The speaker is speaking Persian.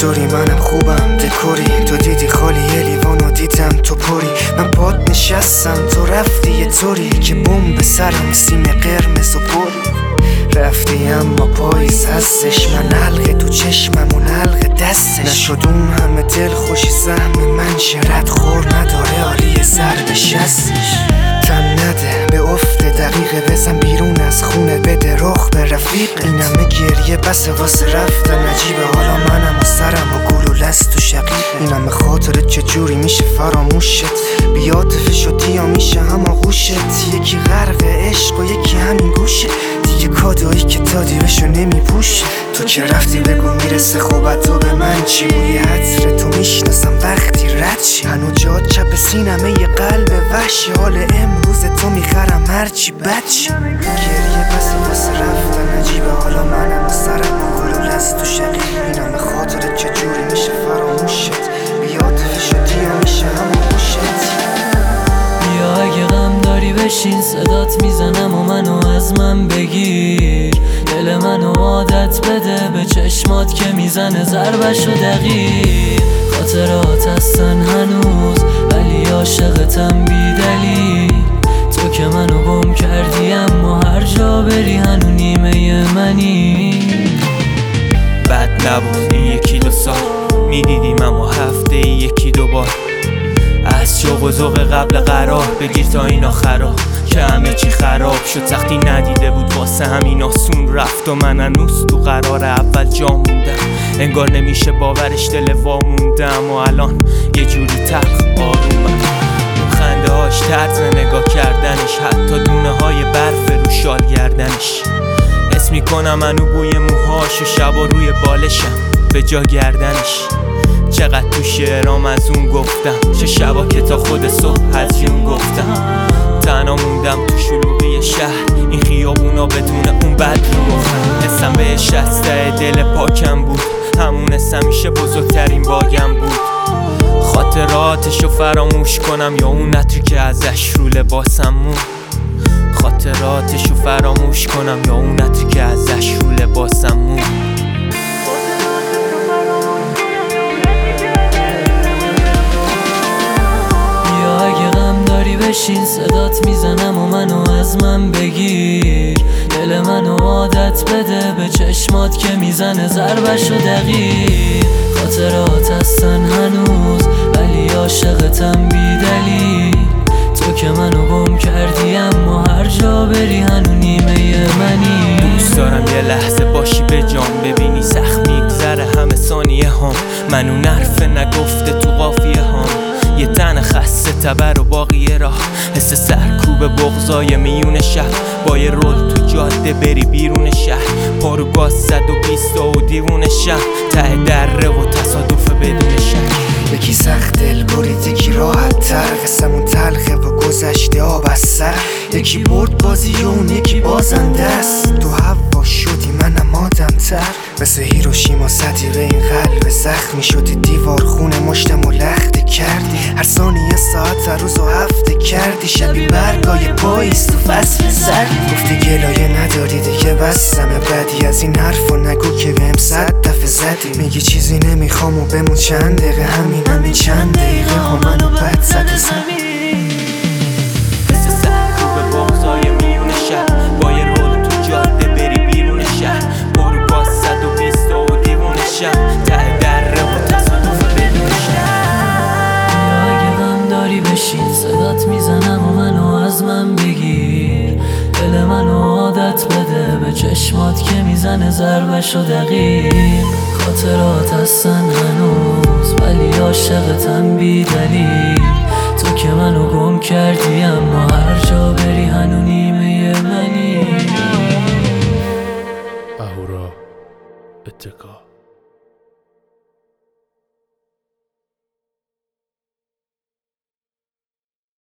چطوری؟ منم خوبم دکوری، تو دیدی خالی یه لیوانو دیدم تو پری. من پات نشستم تو رفتی یه طوری که بوم به سرم سیم قرمز و پری. رفتی اما پاییز هستش، من حلقه تو چشمم اون حلقه دستش. نشد اون همه دل خوشی سهم من شرط خور نداره عالی ضربش هستش. تن نده به افت دقیقه، بزن بیرون از خونه بده رخ به رفیق. این همه گریه بس واسه رفتن عجیبه، حالا منم و سرم و گول و لست و شقیقه. این همه خاطره چجوری میشه فراموشت؟ بیاتفش و دیا میشه همه غوشت. یکی غرق عشق و یکی همین گوشه، دیگه کادایی که دادی بشو نمیپوشه. تو که رفتی بگو میرسه خوبت تو به من چی؟ بوی عطر تو میشناسم وقتی رد شی. هنو جاد چپ سینمه یه قلب وحشی، حال امروز تو میخرم هرچی بد شی. گریه بس واسه رفتن عجیبه، حالا منم و سرم و گل و لست و شقیقه. این همه خاطره چجوری میشه فراموشت؟ بیاتفش و دیا میشه همه خوشت. بیا اگه غم داری بشین صدات میزنم و منو از من بگیر. دل منو عادت بده به چشمات که میزنه ضربش و دقیق. خاطرات هستن هنوز ولی عاشقتم بی دلیل. تو که منو گم کردی اما هر جا بری هنو نیمه منی. بد نبود این یکی دو سال میدیدیم اما هفته یکی دو بار. از شوق و ذوق قبل قرار بگیر تا اینا خراب که همه چی خراب شد. سختی ندیده بود واسه همین آسون رفت و من هنوز تو قرار اول جا موندم. انگار نمیشه باورش دل وا موندم و الان یه جوری تلخ آرومم. خنده هاش طرز نگاه کردنش، حتی دونه های برف رو شال گردنش. حس میکنم منو بوی موهاش و شبا روی بالشم به جا گردنش. چقدر تو شعرام از اون گفتم، چه شبا که تا خود صبح هزیون گفتم. تنها موندم تو شلوغی شهر، این خیابونا بدون اون بد رو گفتم. حسم بهش از ته دل پاکم بود، همون حسم میشه بزرگترین باگم بود. خاطراتشو فراموش کنم یا اون عطری که ازش رو لباسم مون؟ خاطراتشو فراموش کنم یا اون عطری که ازش رو لباسم مون؟ بشین صدات میزنم و منو از من بگیر. دل منو عادت بده به چشمات که میزنه ضربش و دقیق. خاطرات هستن هنوز ولی عاشقتم بی دلیل. تو که منو گم کردی اما هر جا بری هنو نیمه منی. دوست دارم یه لحظه باشی به جام ببینی سخت میگذره همه ثانیه هم. من اون حرف نگفته تو قافیه هم. یه تن خسته تبر و باقیه راه، حس سرکوب بغضای میون شهر. با یه رول تو جاده بری بیرون شهر، پارو گاز 120 و دیوون شهر. ته دره و تصادف بدون شهر. یکی سخت دل برید یکی راحت تر، قسمون تلخه و گذشته آب از سر. یکی برد بازی و اون یکی بازنده است. تو هوا شدی منم آدم تر، مثل هیروشیما صدیقه این قلب زخمی شدی. دیوار خونه مشتم و لخته کردی، هر ثانیه ساعت هر روز و هفته کردی. شبی برگای پاییز تو فصل سر، گفتی گلایه نداری دیگه بسمه. بدی از این حرفا نگو که بهم 100 دفعه زدی. میگی چیزی نمیخوام و بمون چند دقیقه، همین چند دقیقه ها منو بد زد و زمین. حس سرکوب بغضای میون شهر، با یه رول تو جاده بری بیرون شهر. برو گاز 120 و دیوون شهر. ته دره و تصادف بدون شهر. یا اگه غم داری بشین صدات میزنم و منو از من بگیر. دل منو عادت بده به چشمات که میزنه ضربش و دقیق. خاطرات هستن هنوز ولی عاشقتم بی دلیل. تو که منو گم کردی اما هر جا بری هنو نیمه منی. اهورا اتکا